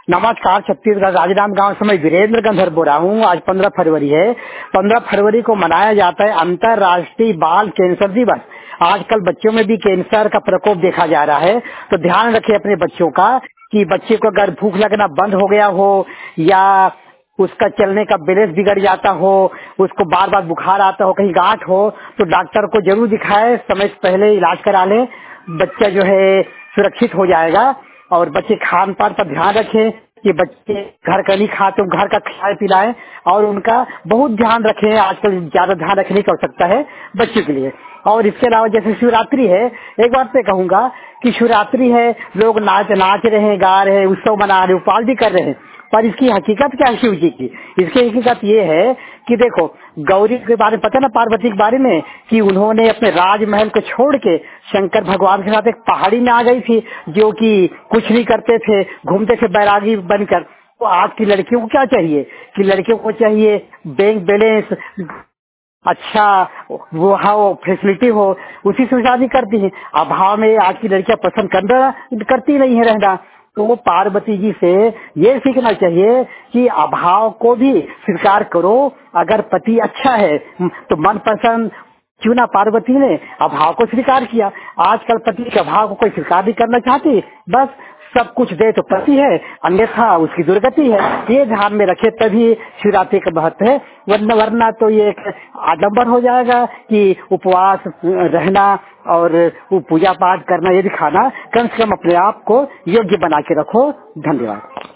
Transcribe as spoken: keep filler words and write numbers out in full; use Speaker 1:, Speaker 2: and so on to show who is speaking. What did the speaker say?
Speaker 1: नमस्कार। छत्तीसगढ़ राजनांद गांव से मैं वीरेंद्र गंधर बोल रहा हूँ। आज पंद्रह फरवरी है। पंद्रह फरवरी को मनाया जाता है अंतर्राष्ट्रीय बाल कैंसर दिवस। आजकल बच्चों में भी कैंसर का प्रकोप देखा जा रहा है, तो ध्यान रखें अपने बच्चों का कि बच्चे को अगर भूख लगना बंद हो गया हो या उसका चलने का बैलेंस बिगड़ जाता हो, उसको बार बार बुखार आता हो, कहीं गांठ हो, तो डॉक्टर को जरूर दिखाएं, समय से पहले इलाज करा लें। बच्चा जो है सुरक्षित हो जाएगा। और बच्चे खान पान पर ध्यान रखें कि बच्चे घर का नहीं खाते, घर का खाए पिलाएं और उनका बहुत ध्यान रखें। आजकल ज्यादा ध्यान रखने की आवश्यकता है बच्चों के लिए। और इसके अलावा जैसे शिवरात्रि है, एक बात मैं कहूंगा कि शिवरात्रि है, लोग नाच नाच रहे हैं, गा रहे हैं, उत्सव मना रहे हैं, उपवास भी कर रहे हैं, पर इसकी हकीकत क्या है शिव जी की? इसकी हकीकत ये है कि देखो, गौरी के बारे में पता ना, पार्वती के बारे में, कि उन्होंने अपने राजमहल को छोड़ के शंकर भगवान के साथ एक पहाड़ी में आ गई थी, जो कि कुछ नहीं करते थे, घूमते थे बैरागी बनकर। तो आज की लड़कियों को क्या चाहिए कि लड़कियों को चाहिए बैंक बैलेंस, अच्छा वो हो, फैसिलिटी हो, उसी से शादी करती है। अभाव में आज की लड़कियां पसंद करना करती नहीं है रहना। तो वो पार्वती जी से ये सीखना चाहिए कि अभाव को भी स्वीकार करो। अगर पति अच्छा है तो मनपसंद चुना, पार्वती ने अभाव को स्वीकार किया। आजकल पति के अभाव को कोई स्वीकार नहीं करना चाहती, बस सब कुछ दे तो पति है, अन्यथा उसकी दुर्गति है। ये ध्यान में रखे तभी शिवरात्रि का महत्व है, वरना वरना तो ये एक आडम्बर हो जाएगा कि उपवास रहना और वो पूजा पाठ करना, ये दिखाना। कम से कम अपने आप को योग्य बना के रखो। धन्यवाद।